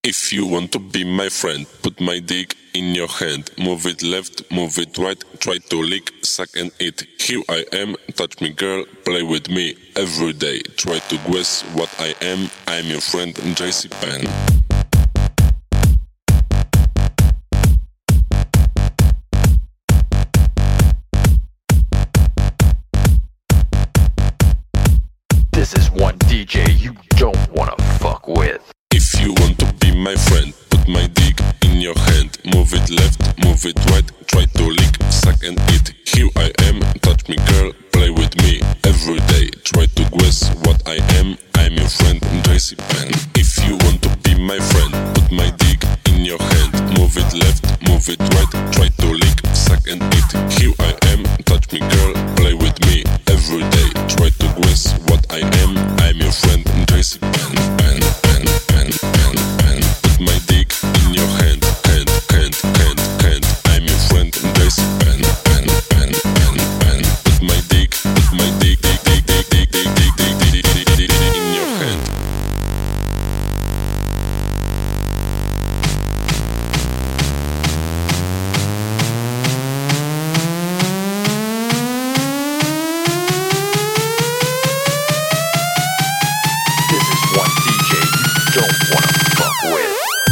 If you want to be my friend, put my dick in your hand. Move it left, move it right, try to lick, suck and eat. Here I am, touch me girl, play with me every day. Try to guess what I am, I'm your friend JC Penn. This is one DJ you don't wanna fuck with. If you want to be my friend, put my dick in your hand. Move it left, move it right, try to lick, suck and eat. Here I am, touch me girl, play with me every day. Try to guess what I am, I'm your friend JC Penn. If you want to be my friend, put my dick in your hand. Move it left, move it right, try to lick, suck and eat. Here I am, touch me girl, play with me every day. Try to guess what I am, I'm your friend JC Penn. Penn, pen, pen, pen, pen. Put my dick in your hand, hand, hand, hand, hand. I'm your friend JC Penn. Pen, pen, pen, pen. Put my dick, dick, dick, dick, dick, dick, dick, dick, dick, dick, dick, dick, in your hand. This is one DJ you don't wanna fuck with.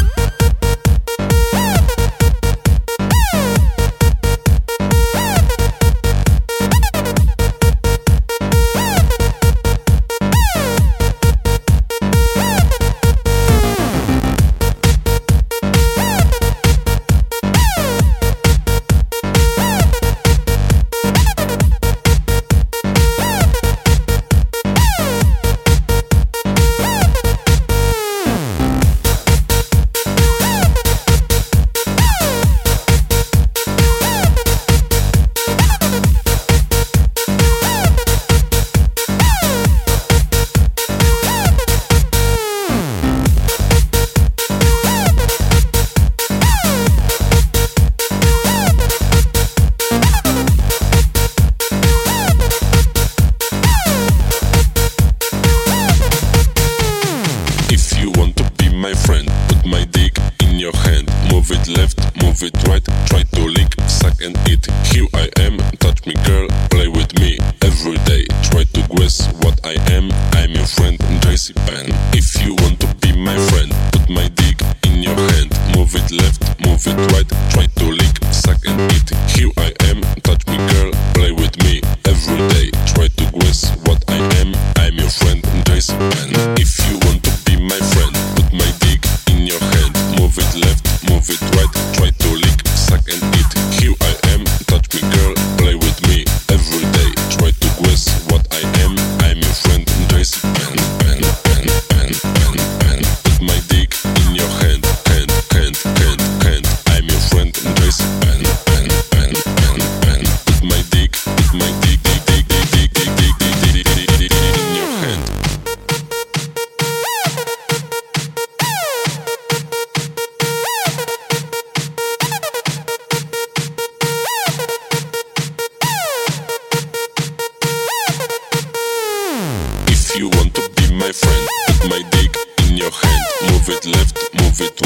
If you want to be my friend, put my dick in your hand. Move it left, move it right, try to lick, suck and eat. Here I am, touch me girl, play with me every day. Try to guess what I am, I'm your friend JC Penn. If you want to be my friend, put my dick in your hand. Move it left, move it right, try to lick, suck and eat. Here I am, touch me girl, play with me every day. Try to guess what I am, I'm your friend JC Penn. If you want to be my friend, put my dick in your hand. Move it left, move it right, try to lick, suck and eat. Here I am, touch me girl, play with me every day. Try to guess what I am, I'm your friend JC Penn. Pen, pen, pen, pen, pen. Put my dick in your hand, hand, hand, hand, hand. I'm your friend JC Penn. Pen, pen, pen, pen. Put my dick, dick, dick, dick, dick, dick, dick, dick, dick, dick, dick, dick, in your hand. If you want to be my friend, put my dick in your hand. Move it left, move it